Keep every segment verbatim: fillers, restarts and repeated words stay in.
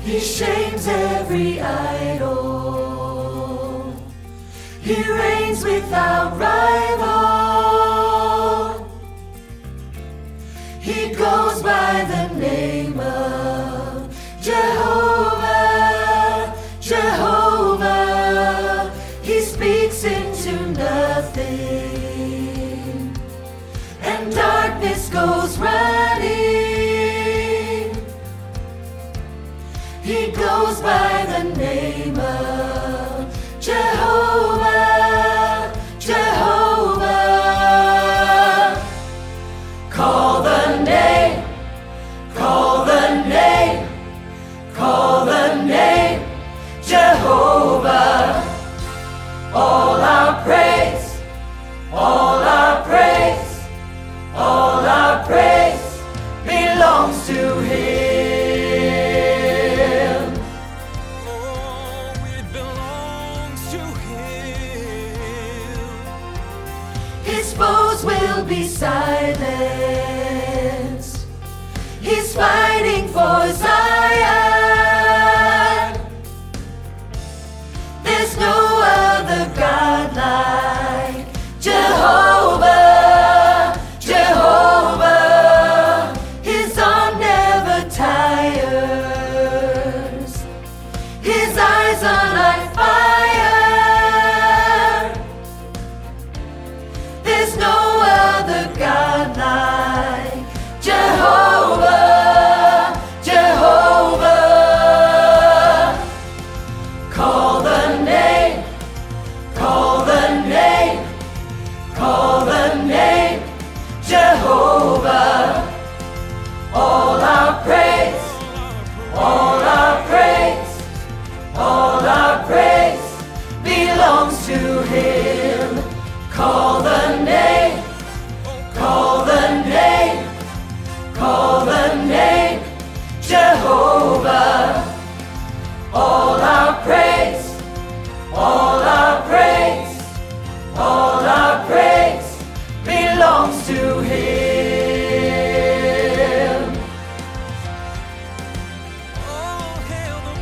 He shames every idol. He reigns without rival. He goes by the name of Jehovah, Jehovah. He speaks into nothing, and darkness goes running. He goes by the name of Jehovah, Jehovah. Call the name, call the name, call the name, Jehovah. All our praise, all our praise, all our praise belongs to Him. Oh, it belongs to Him. His foes will be silenced. He's fighting for Zion. There's no other God like Jehovah, Jehovah. His arm never tires. His eyes are like fire. There's no other God like Jehovah, Jehovah. Call the name, call the name, call the name, Jehovah. All our praise, all our praise, all our praise belongs to Him. Call the name, call the name, call the name, Jehovah. All our praise, all our praise, all our praise belongs to Him. Oh, hail the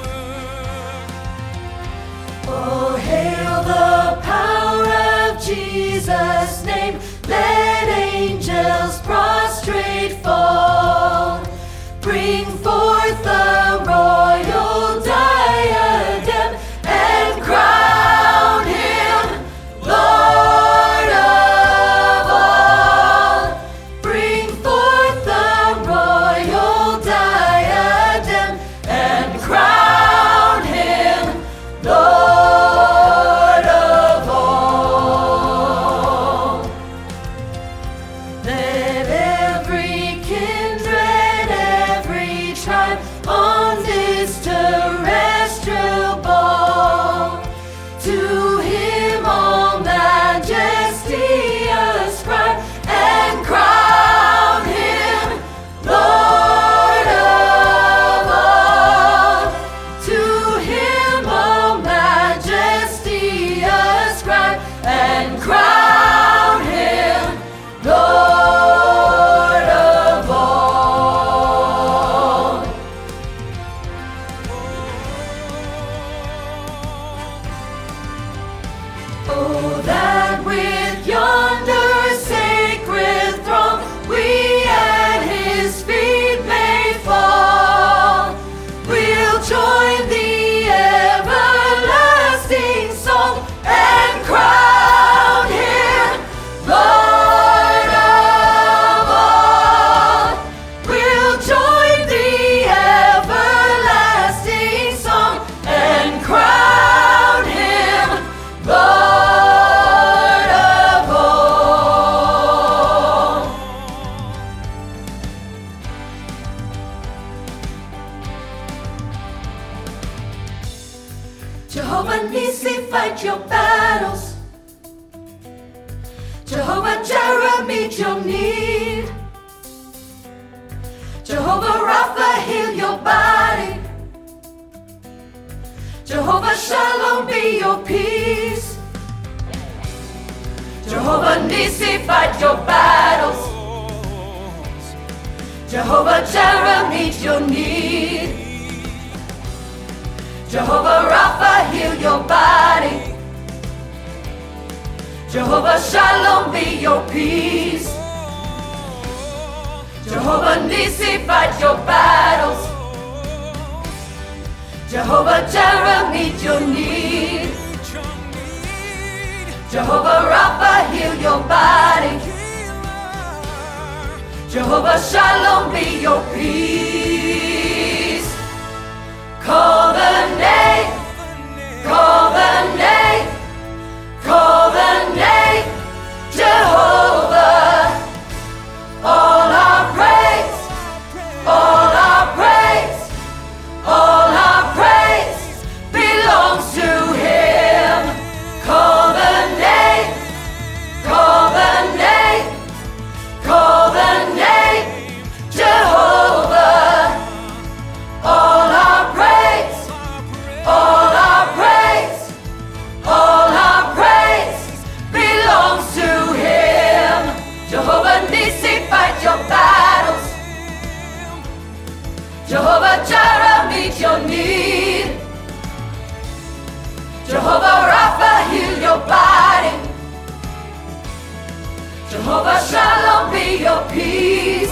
power. Oh, hail the power of Jesus' name. Let angels prostrate fall. Bring forth the royal diadem and crown Him Lord of all. Bring forth the royal diadem and crown Him Lord of all. Let every kindred, every tribe on this terrestrial ball to Him all majesty ascribe and crown Him Lord of all. To Him all majesty ascribe and crown Him Lord of all. Oh, that with yonder sacred throng we at His feet may fall. We'll join the everlasting song and crown Him Lord of all. We'll join the everlasting song and crown Him Lord of all. Jehovah Nissi, fight your battles. Jehovah Jireh, meet your need. Jehovah Rapha, heal your body. Jehovah Shalom, be your peace. Jehovah Nissi, fight your battles. Jehovah Jireh, meet your need. Jehovah Rapha, heal your body. Jehovah Shalom, be your peace. Jehovah Nissi, fight your battles. Jehovah Jireh, meet your need. Jehovah Rapha, heal your body. Jehovah Shalom, be your peace. Call the name, call the name, call the name, Jehovah. All our praise, all our praise, all our praise belongs to Him. Call the name, call the name, call the name, Jehovah. All our praise, all our praise, all our praise belongs to Him. Jehovah Nissi, fight your battles. Jehovah Jireh, meet your need. Jehovah Rapha, heal your body. Jehovah Shalom, be your peace.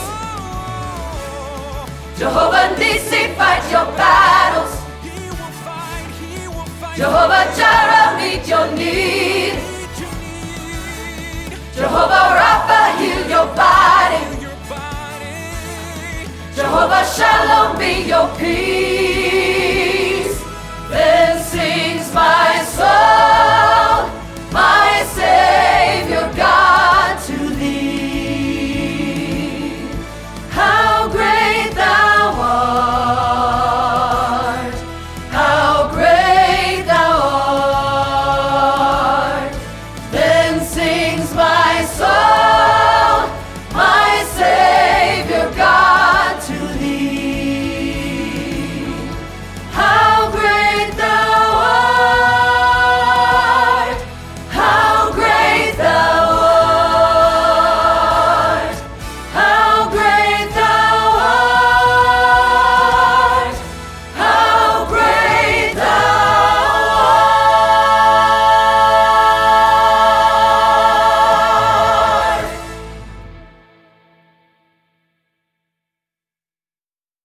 Jehovah Nissi, fight your battles. Jehovah Jireh, meet your need. Jehovah Rapha, heal your body. Jehovah Shalom, be your peace.